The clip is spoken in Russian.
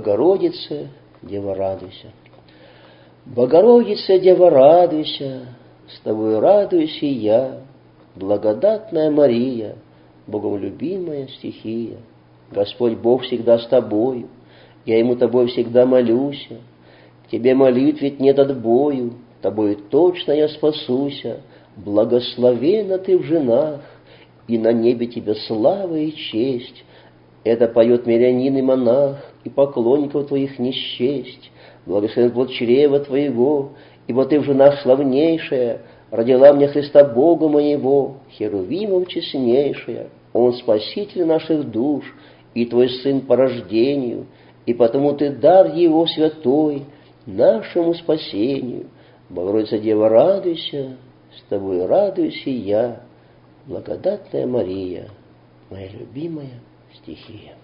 Богородице, Дева, радуйся. Богородице, Дева, радуйся, с тобой радуюсь и я, благодатная Мария, Богом любимая стихия. Господь Бог всегда с тобою, я Ему тобой всегда молюся, к Тебе молитве нет отбою, тобою точно я спасуся, благословенна ты в женах, и на небе тебе слава и честь. Это поет мирянин и монах, и поклонников твоих не счесть. Благословен плод чрева твоего, ибо ты в женах славнейшая, родила мне Христа Бога моего, херувимом честнейшая. Он спаситель наших душ, и твой Сын по рождению, и потому ты дар Его святой нашему спасению. Богородица Дева, радуйся, с тобой радуюсь и я, благодатная Мария, моя любимая стихия.